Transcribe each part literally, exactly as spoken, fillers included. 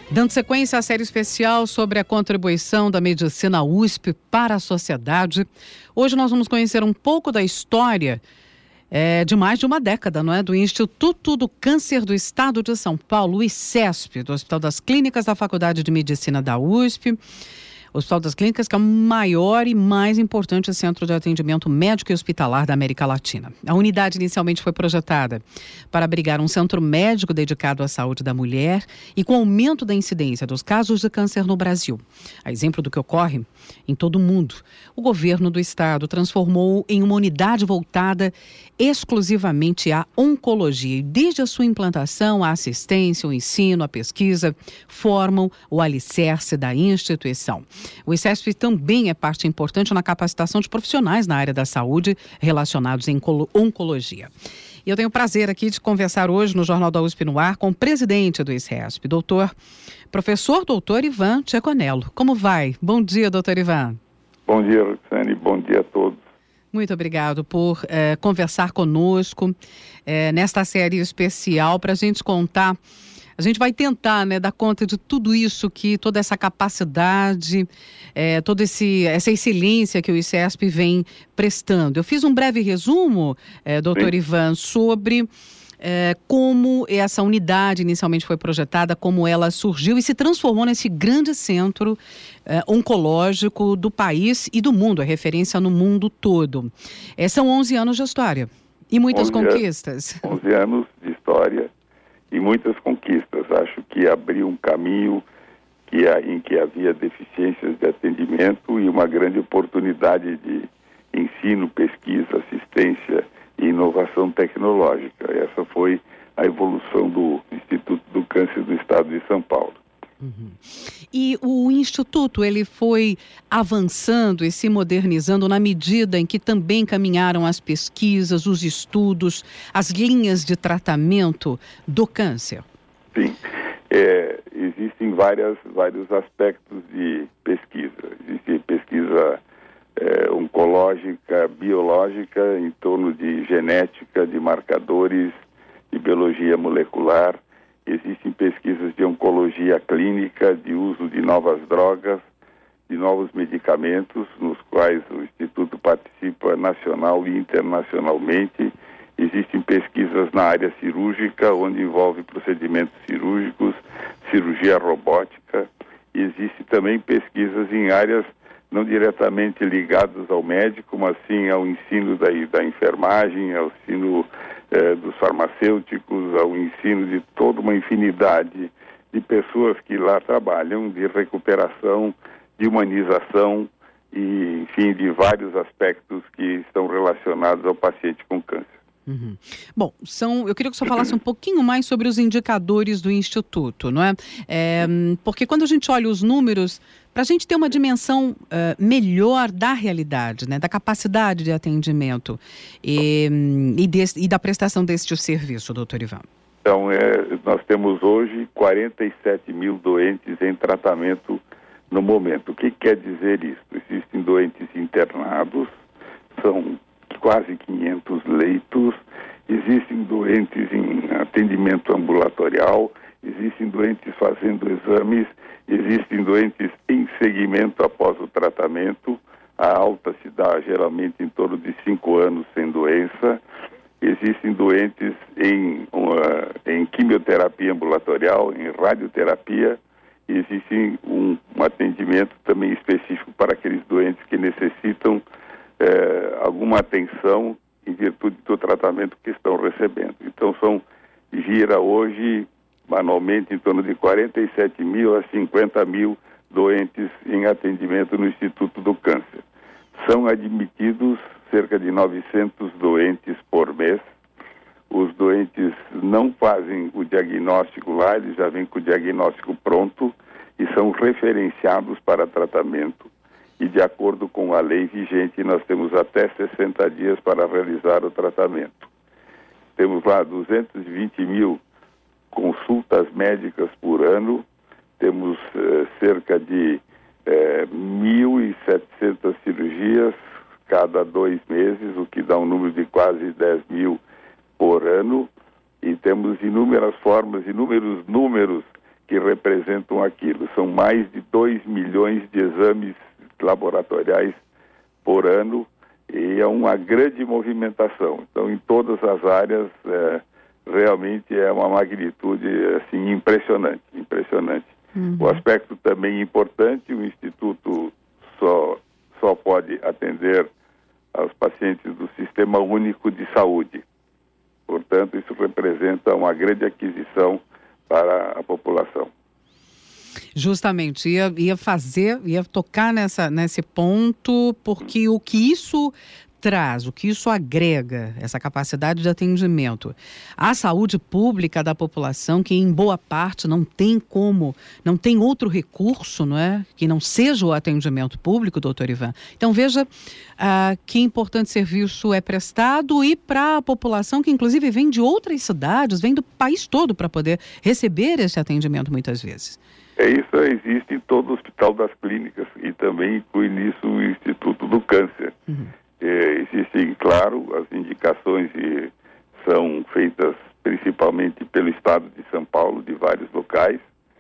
Dando sequência à série especial sobre a contribuição da medicina U S P para a sociedade, hoje nós vamos conhecer um pouco da história é, de mais de uma década, não é? Do Instituto do Câncer do Estado de São Paulo, o ICESP, do Hospital das Clínicas da Faculdade de Medicina da U S P. O Hospital das Clínicas, que é o maior e mais importante centro de atendimento médico e hospitalar da América Latina. A unidade inicialmente foi projetada para abrigar um centro médico dedicado à saúde da mulher e com o aumento da incidência dos casos de câncer no Brasil, a exemplo do que ocorre em todo o mundo, o governo do estado transformou em uma unidade voltada exclusivamente à oncologia. E desde a sua implantação, a assistência, o ensino, a pesquisa formam o alicerce da instituição. O ICESP também é parte importante na capacitação de profissionais na área da saúde relacionados em oncologia. E eu tenho o prazer aqui de conversar hoje no Jornal da U S P no Ar com o presidente do ICESP, doutor, professor doutor Ivan Ceconello. Como vai? Bom dia, doutor Ivan. Bom dia, Roxane. Bom dia a todos. Muito obrigado por eh, conversar conosco eh, nesta série especial para a gente contar. A gente vai tentar, né, dar conta de tudo isso, que toda essa capacidade, é, toda esse, essa excelência que o ICESP vem prestando. Eu fiz um breve resumo, é, doutor Sim. Ivan, sobre é, como essa unidade inicialmente foi projetada, como ela surgiu e se transformou nesse grande centro é, oncológico do país e do mundo, é referência no mundo todo. É, são onze anos de história e muitas conquistas. onze anos de história. E muitas conquistas. Acho que abriu um caminho que, em que havia deficiências de atendimento e uma grande oportunidade de ensino, pesquisa, assistência e inovação tecnológica. Essa foi a evolução do Instituto do Câncer do Estado de São Paulo. Uhum. E o Instituto, ele foi avançando e se modernizando na medida em que também caminharam as pesquisas, os estudos, as linhas de tratamento do câncer? Sim, é, existem várias, vários aspectos de pesquisa. Existe pesquisa é, oncológica, biológica, em torno de genética, de marcadores, de biologia molecular. Existem pesquisas de oncologia clínica, de uso de novas drogas, de novos medicamentos, nos quais o Instituto participa nacional e internacionalmente. Existem pesquisas na área cirúrgica, onde envolve procedimentos cirúrgicos, cirurgia robótica. Existem também pesquisas em áreas não diretamente ligadas ao médico, mas sim ao ensino da, da enfermagem, ao ensino eh, dos farmacêuticos, ao ensino de toda uma infinidade de pessoas que lá trabalham, de recuperação, de humanização e, enfim, de vários aspectos que estão relacionados ao paciente com câncer. Uhum. Bom, são, eu queria que o senhor falasse um pouquinho mais sobre os indicadores do Instituto, não é? é porque quando a gente olha os números, para a gente ter uma dimensão uh, melhor da realidade, né, da capacidade de atendimento e, e, desse, e da prestação deste serviço, doutor Ivan. Então, é, nós temos hoje quarenta e sete mil doentes em tratamento no momento. O que quer dizer isso? Existem doentes internados, são quase quinhentos leitos, existem doentes em atendimento ambulatorial, existem doentes fazendo exames, existem doentes em seguimento após o tratamento. A alta se dá geralmente em torno de cinco anos sem doença. Existem doentes em, uma, em quimioterapia ambulatorial, em radioterapia. Existe um, um atendimento também específico para aqueles doentes que necessitam É, alguma atenção em virtude do tratamento que estão recebendo. Então, são, gira hoje, anualmente, em torno de quarenta e sete mil a cinquenta mil doentes em atendimento no Instituto do Câncer. São admitidos cerca de novecentos doentes por mês. Os doentes não fazem o diagnóstico lá, eles já vêm com o diagnóstico pronto e são referenciados para tratamento. E de acordo com a lei vigente, nós temos até sessenta dias para realizar o tratamento. Temos lá duzentos e vinte mil consultas médicas por ano, temos eh, cerca de eh, mil e setecentas cirurgias cada dois meses, o que dá um número de quase dez mil por ano, e temos inúmeras formas, inúmeros números que representam aquilo. São mais de dois milhões de exames laboratoriais por ano e é uma grande movimentação. Então, em todas as áreas, é, realmente é uma magnitude assim, impressionante, impressionante. Uhum. O aspecto também importante, o Instituto só, só pode atender aos pacientes do Sistema Único de Saúde. Portanto, isso representa uma grande aquisição para a população. Justamente, ia, ia fazer, ia tocar nessa, nesse ponto, porque o que isso traz, o que isso agrega, essa capacidade de atendimento à saúde pública da população, que em boa parte não tem como, não tem outro recurso, não é? Que não seja o atendimento público, doutor Ivan. Então veja ah, que importante serviço é prestado e para a população que inclusive vem de outras cidades, vem do país todo para poder receber esse atendimento muitas vezes. É isso, existe em todo o Hospital das Clínicas e também inclui nisso o Instituto do Câncer. Uhum. É, existem, claro, as indicações e são feitas principalmente pelo Estado de São Paulo, de vários locais,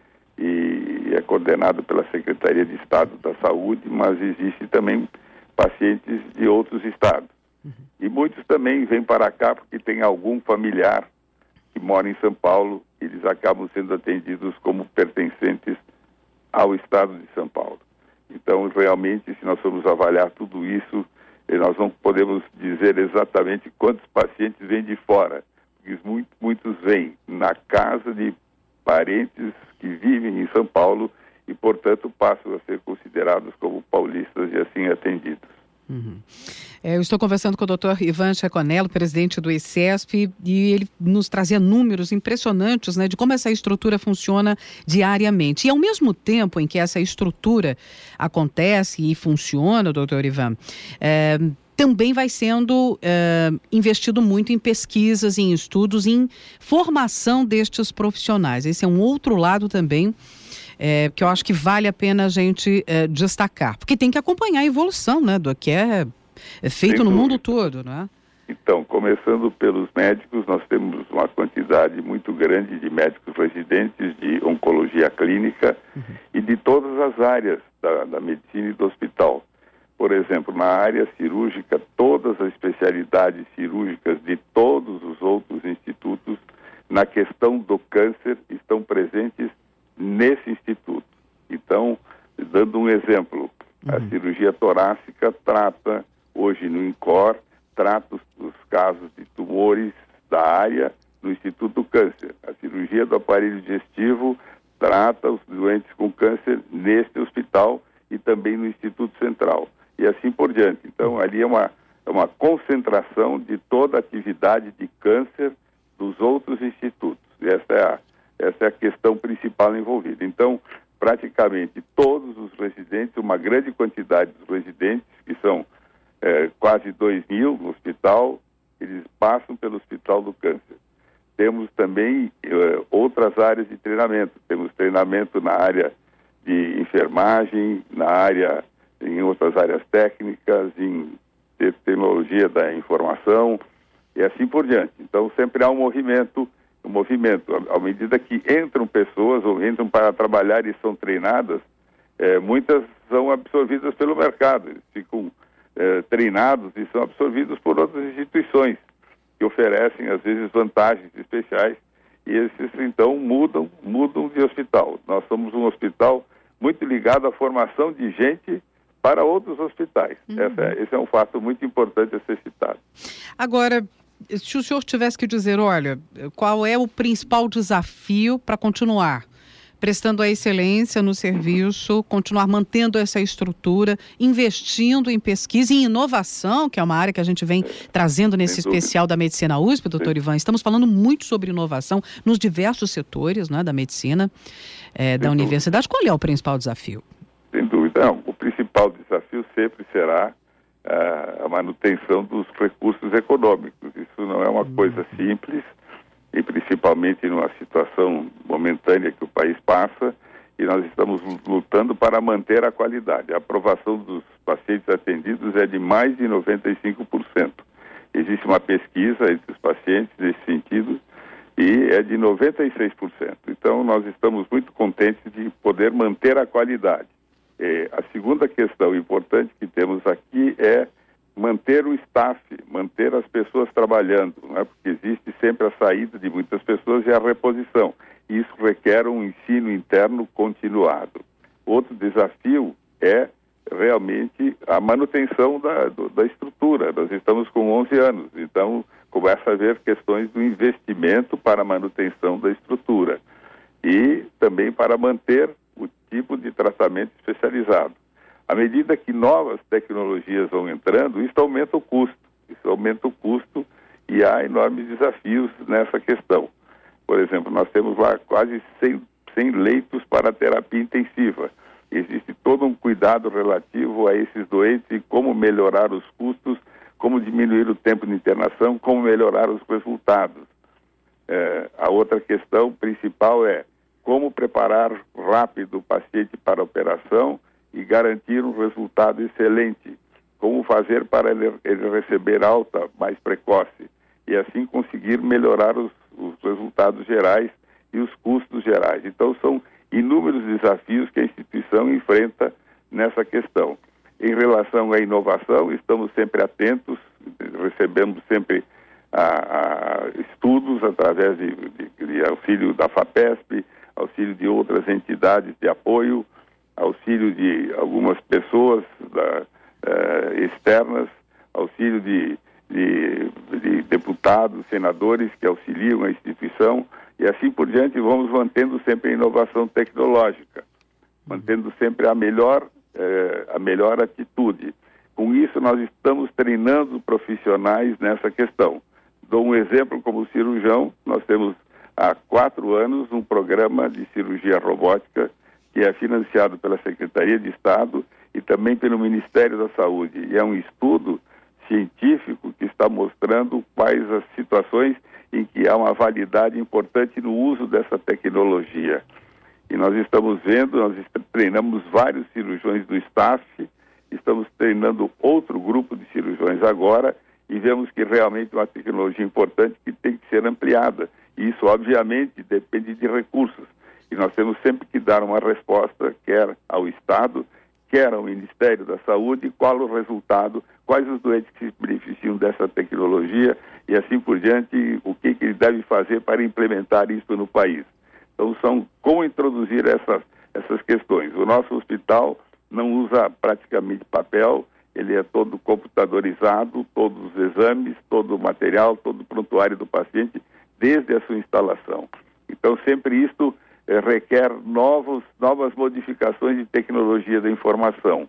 e é coordenado pela Secretaria de Estado da Saúde, mas existem também pacientes de outros estados. Uhum. E muitos também vêm para cá porque tem algum familiar que mora em São Paulo, eles acabam sendo atendidos como pertencentes ao Estado de São Paulo. Então, realmente, se nós formos avaliar tudo isso, nós não podemos dizer exatamente quantos pacientes vêm de fora, porque muitos, muitos vêm na casa de parentes que vivem em São Paulo e, portanto, passam a ser considerados como paulistas e assim atendidos. Uhum. É, eu estou conversando com o doutor Ivan Ceconello, presidente do I C E S P, e ele nos trazia números impressionantes, né, de como essa estrutura funciona diariamente. E ao mesmo tempo em que essa estrutura acontece e funciona, doutor Ivan, é, também vai sendo é, investido muito em pesquisas, em estudos, em formação destes profissionais. Esse é um outro lado também É, que eu acho que vale a pena a gente é, destacar, porque tem que acompanhar a evolução, né, do que é, é feito no mundo todo, né? Então, começando pelos médicos, nós temos uma quantidade muito grande de médicos residentes de oncologia clínica uhum. e de todas as áreas da, da medicina e do hospital. Por exemplo, na área cirúrgica, todas as especialidades cirúrgicas de todos os outros institutos, na questão do câncer, estão presentes nesse instituto. Então, dando um exemplo, uhum. a cirurgia torácica trata, hoje no INCOR, trata os, os casos de tumores da área no Instituto do Câncer. A cirurgia do aparelho digestivo trata os doentes com câncer neste hospital e também no Instituto Central. E assim por diante. Então, ali é uma, é uma concentração de toda a atividade de câncer dos outros institutos. E essa é a Essa é a questão principal envolvida. Então, praticamente todos os residentes, uma grande quantidade dos residentes, que são é, quase dois mil no hospital, eles passam pelo Hospital do Câncer. Temos também é, outras áreas de treinamento. Temos treinamento na área de enfermagem, na área, em outras áreas técnicas, em tecnologia da informação e assim por diante. Então, sempre há um movimento o movimento, à medida que entram pessoas ou entram para trabalhar e são treinadas, é, muitas são absorvidas pelo mercado, eles ficam é, treinados e são absorvidos por outras instituições que oferecem, às vezes, vantagens especiais e esses, então, mudam, mudam de hospital. Nós somos um hospital muito ligado à formação de gente para outros hospitais. Uhum. Essa é, esse é um fato muito importante a ser citado. Agora, se o senhor tivesse que dizer, olha, qual é o principal desafio para continuar prestando a excelência no serviço, continuar mantendo essa estrutura, investindo em pesquisa e em inovação, que é uma área que a gente vem trazendo nesse especial da Medicina U S P, doutor Ivan. Estamos falando muito sobre inovação nos diversos setores, né, da medicina, é, da universidade. Qual é o principal desafio? Sem dúvida. Não, o principal desafio sempre será a manutenção dos recursos econômicos. Isso não é uma hum. coisa simples, e principalmente numa situação momentânea que o país passa, e nós estamos lutando para manter a qualidade. A aprovação dos pacientes atendidos é de mais de noventa e cinco por cento. Existe uma pesquisa entre os pacientes nesse sentido, e é de noventa e seis por cento. Então, nós estamos muito contentes de poder manter a qualidade. E a segunda questão importante que temos aqui é manter o staff, manter as pessoas trabalhando, não é? Porque existe sempre a saída de muitas pessoas e a reposição. E isso requer um ensino interno continuado. Outro desafio é realmente a manutenção da, do, da estrutura. Nós estamos com onze anos, então começa a haver questões do investimento para a manutenção da estrutura e também para manter o tipo de tratamento especializado. À medida que novas tecnologias vão entrando, isso aumenta o custo, isso aumenta o custo e há enormes desafios nessa questão. Por exemplo, nós temos lá quase cem, cem leitos para terapia intensiva. Existe todo um cuidado relativo a esses doentes e como melhorar os custos, como diminuir o tempo de internação, como melhorar os resultados. É, a outra questão principal é como preparar rápido o paciente para a operação e garantir um resultado excelente. Como fazer para ele, ele receber alta mais precoce e assim conseguir melhorar os, os resultados gerais e os custos gerais. Então, são inúmeros desafios que a instituição enfrenta nessa questão. Em relação à inovação, estamos sempre atentos, recebemos sempre a, a estudos através de, de, de auxílio da FAPESP, auxílio de outras entidades de apoio, auxílio de algumas pessoas da, eh, externas, auxílio de, de, de deputados, senadores que auxiliam a instituição, e assim por diante vamos mantendo sempre a inovação tecnológica, mantendo sempre a melhor, eh, a melhor atitude. Com isso, nós estamos treinando profissionais nessa questão. Dou um exemplo como cirurgião. Nós temos há quatro anos um programa de cirurgia robótica que é financiado pela Secretaria de Estado e também pelo Ministério da Saúde. E é um estudo científico que está mostrando quais as situações em que há uma validade importante no uso dessa tecnologia. E nós estamos vendo, nós treinamos vários cirurgiões do staff, estamos treinando outro grupo de cirurgiões agora e vemos que realmente é uma tecnologia importante que tem que ser ampliada. E isso, obviamente, depende de recursos. E nós temos sempre que dar uma resposta, quer ao Estado, quer ao Ministério da Saúde, qual o resultado, quais os doentes que se beneficiam dessa tecnologia e assim por diante, o que, que ele deve fazer para implementar isso no país. Então, são como introduzir essas, essas questões. O nosso hospital não usa praticamente papel, ele é todo computadorizado, todos os exames, todo o material, todo o prontuário do paciente, desde a sua instalação. Então, sempre isto eh, requer novos, novas modificações de tecnologia da informação.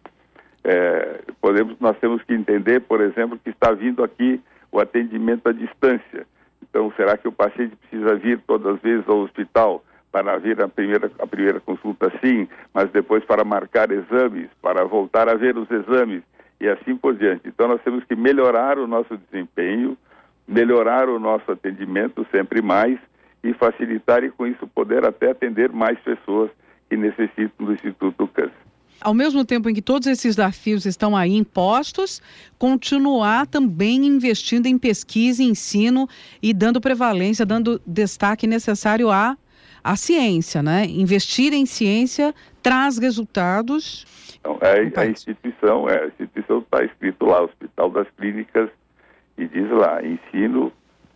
Eh, podemos, nós temos que entender, por exemplo, que está vindo aqui o atendimento à distância. Então, será que o paciente precisa vir todas as vezes ao hospital para vir a primeira, a primeira consulta, sim, mas depois para marcar exames, para voltar a ver os exames e assim por diante. Então, nós temos que melhorar o nosso desempenho, melhorar o nosso atendimento sempre mais e facilitar e com isso poder até atender mais pessoas que necessitam do Instituto Câncer. Ao mesmo tempo em que todos esses desafios estão aí impostos, continuar também investindo em pesquisa e ensino e dando prevalência, dando destaque necessário à, à ciência, né? Investir em ciência traz resultados. Então, é, a instituição, é, a instituição está escrito lá, Hospital das Clínicas, e diz lá, ensino,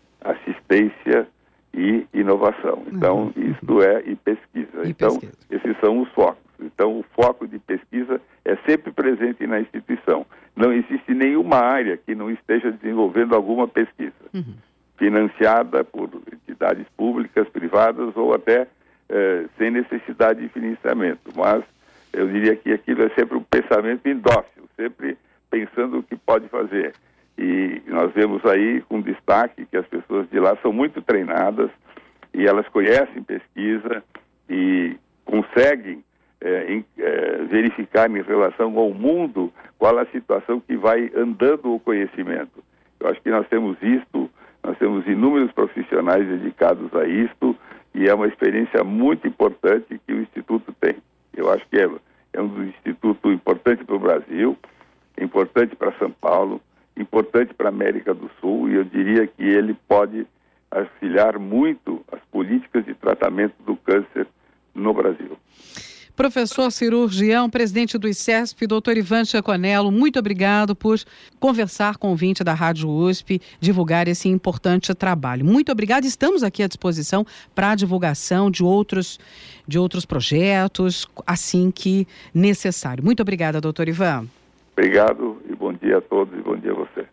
assistência e inovação. Então, uhum. isto é, e pesquisa. E então, pesquisa. Esses são os focos. Então, o foco de pesquisa é sempre presente na instituição. Não existe nenhuma área que não esteja desenvolvendo alguma pesquisa, uhum. financiada por entidades públicas, privadas ou até eh, sem necessidade de financiamento. Mas eu diria que aquilo é sempre um pensamento indócil, sempre pensando o que pode fazer. E nós vemos aí com destaque que as pessoas de lá são muito treinadas e elas conhecem pesquisa e conseguem é, em, é, verificar em relação ao mundo qual a situação que vai andando o conhecimento. Eu acho que nós temos isto, nós temos inúmeros profissionais dedicados a isto e é uma experiência muito importante que o Instituto tem. Eu acho que é, é um instituto importante para o Brasil, importante para São Paulo, importante para a América do Sul, e eu diria que ele pode auxiliar muito políticas de tratamento do câncer no Brasil. Professor cirurgião, presidente do I C E S P, doutor Ivan Ceconello, muito obrigado por conversar com o ouvinte da Rádio U S P, divulgar esse importante trabalho. Muito obrigado, estamos aqui à disposição para a divulgação de outros, de outros projetos, assim que necessário. Muito obrigada, doutor Ivan. Obrigado e bom dia a todos e bom dia a você.